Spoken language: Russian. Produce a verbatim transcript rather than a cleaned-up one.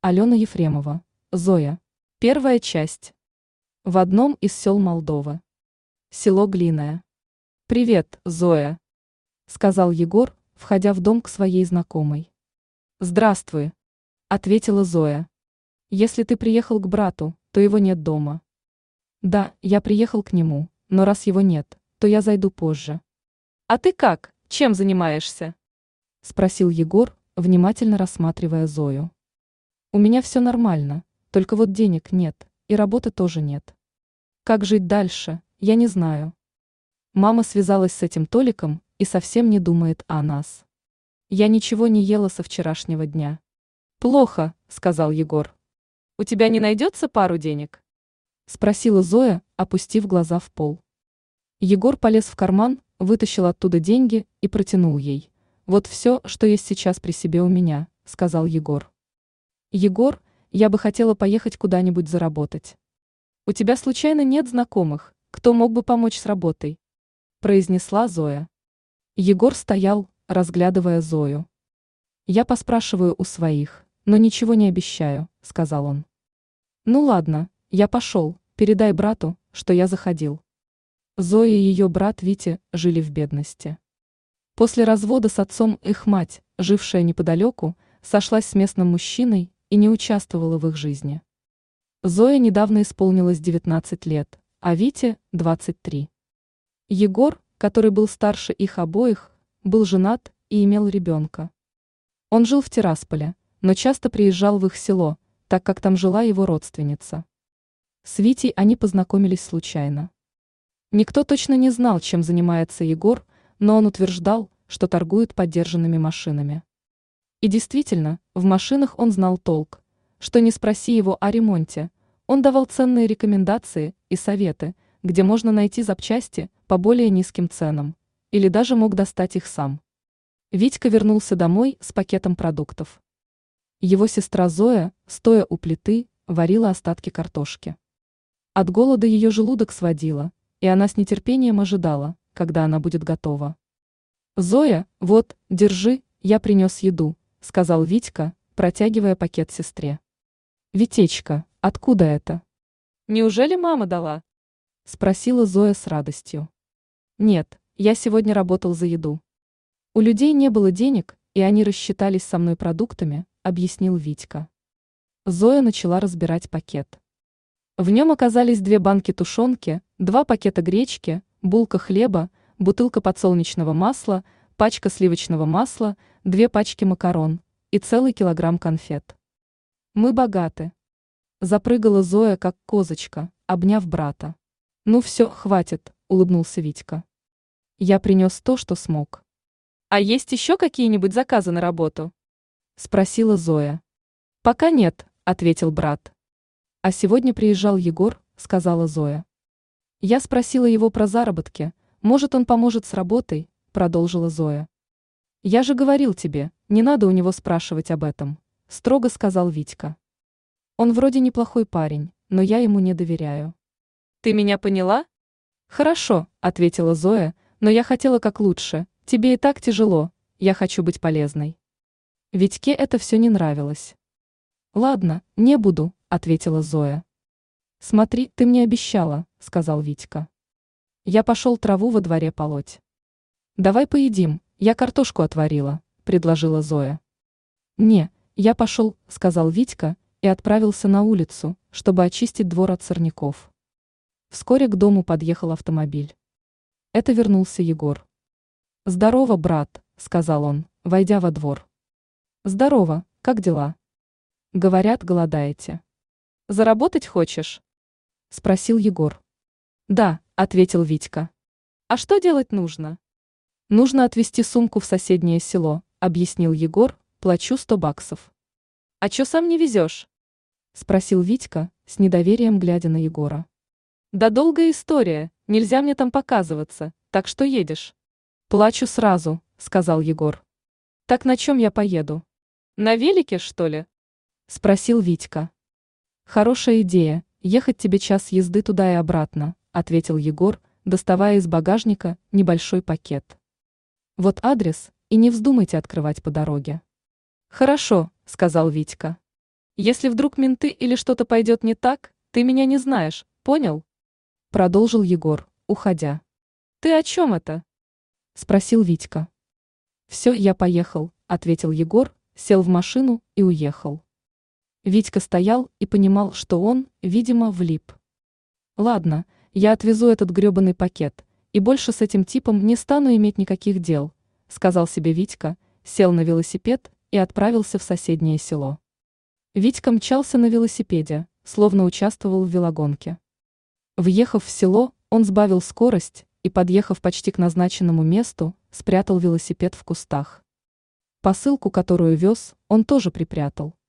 Алена Ефремова. Зоя. Первая часть. В одном из сел Молдовы. Село Глиное. «Привет, Зоя», — сказал Егор, входя в дом к своей знакомой. «Здравствуй», — ответила Зоя. «Если ты приехал к брату, то его нет дома». «Да, я приехал к нему, но раз его нет, то я зайду позже». «А ты как? Чем занимаешься?» — спросил Егор, внимательно рассматривая Зою. «У меня все нормально, только вот денег нет, и работы тоже нет. Как жить дальше, я не знаю. Мама связалась с этим Толиком и совсем не думает о нас. Я ничего не ела со вчерашнего дня». «Плохо», — сказал Егор. «У тебя не найдется пару денег?» — спросила Зоя, опустив глаза в пол. Егор полез в карман, вытащил оттуда деньги и протянул ей. «Вот все, что есть сейчас при себе у меня», — сказал Егор. «Егор, я бы хотела поехать куда-нибудь заработать. У тебя случайно нет знакомых, кто мог бы помочь с работой?» — произнесла Зоя. Егор стоял, разглядывая Зою. «Я поспрашиваю у своих, но ничего не обещаю», — сказал он. «Ну ладно, я пошел, передай брату, что я заходил». Зоя и ее брат Витя жили в бедности. После развода с отцом их мать, жившая неподалеку, сошлась с местным мужчиной и не участвовала в их жизни. Зое недавно исполнилось девятнадцать лет, а Вите – двадцать три. Егор, который был старше их обоих, был женат и имел ребенка. Он жил в Тирасполе, но часто приезжал в их село, так как там жила его родственница. С Витей они познакомились случайно. Никто точно не знал, чем занимается Егор, но он утверждал, что торгует подержанными машинами. И действительно, в машинах он знал толк. Что не спроси его о ремонте, он давал ценные рекомендации и советы, где можно найти запчасти по более низким ценам, или даже мог достать их сам. Витька вернулся домой с пакетом продуктов. Его сестра Зоя, стоя у плиты, варила остатки картошки. От голода ее желудок сводило, и она с нетерпением ожидала, когда она будет готова. «Зоя, вот, держи, я принес еду», — сказал Витька, протягивая пакет сестре. «Витечка, откуда это?» «Неужели мама дала?» — спросила Зоя с радостью. «Нет, я сегодня работал за еду. У людей не было денег, и они рассчитались со мной продуктами», — объяснил Витька. Зоя начала разбирать пакет. В нем оказались две банки тушенки, два пакета гречки, булка хлеба, бутылка подсолнечного масла, пачка сливочного масла, две пачки макарон и целый килограмм конфет. «Мы богаты», — запрыгала Зоя как козочка, обняв брата. «Ну все, хватит», — улыбнулся Витька. «Я принес то, что смог». «А есть еще какие-нибудь заказы на работу?» — спросила Зоя. «Пока нет», — ответил брат. «А сегодня приезжал Егор», — сказала Зоя. «Я спросила его про заработки, может, он поможет с работой», — продолжила Зоя. «Я же говорил тебе, не надо у него спрашивать об этом», — строго сказал Витька. «Он вроде неплохой парень, но я ему не доверяю». «Ты меня поняла?» «Хорошо», — ответила Зоя, «но я хотела как лучше, тебе и так тяжело, я хочу быть полезной». Витьке это все не нравилось. «Ладно, не буду», — ответила Зоя. «Смотри, ты мне обещала», — сказал Витька. «Я пошел траву во дворе полоть». «Давай поедим, я картошку отварила», — предложила Зоя. «Не, я пошел», — сказал Витька и отправился на улицу, чтобы очистить двор от сорняков. Вскоре к дому подъехал автомобиль. Это вернулся Егор. «Здорово, брат», — сказал он, войдя во двор. «Здорово, как дела?» «Говорят, голодаете». «Заработать хочешь?» — спросил Егор. «Да», — ответил Витька. «А что делать нужно?» «Нужно отвезти сумку в соседнее село», — объяснил Егор, «плачу сто баксов». «А чё сам не везешь?» — спросил Витька, с недоверием глядя на Егора. «Да долгая история, нельзя мне там показываться, так что едешь?» «Плачу сразу», — сказал Егор. «Так на чем я поеду?» «На велике, что ли?» — спросил Витька. «Хорошая идея, ехать тебе час езды туда и обратно», — ответил Егор, доставая из багажника небольшой пакет. «Вот адрес, и не вздумайте открывать по дороге». «Хорошо», — сказал Витька. Если вдруг менты или что-то пойдет не так, ты меня не знаешь, понял? Продолжил Егор, уходя. Ты о чем это? Спросил Витька. Все, я поехал, ответил Егор, сел в машину и уехал. Витька стоял и понимал, что он, видимо, влип. Ладно, я отвезу этот гребаный пакет, и больше с этим типом не стану иметь никаких дел, сказал себе Витька, сел на велосипед и отправился в соседнее село. Витька мчался на велосипеде, словно участвовал в велогонке. Въехав в село, он сбавил скорость и, подъехав почти к назначенному месту, спрятал велосипед в кустах. Посылку, которую вез, он тоже припрятал.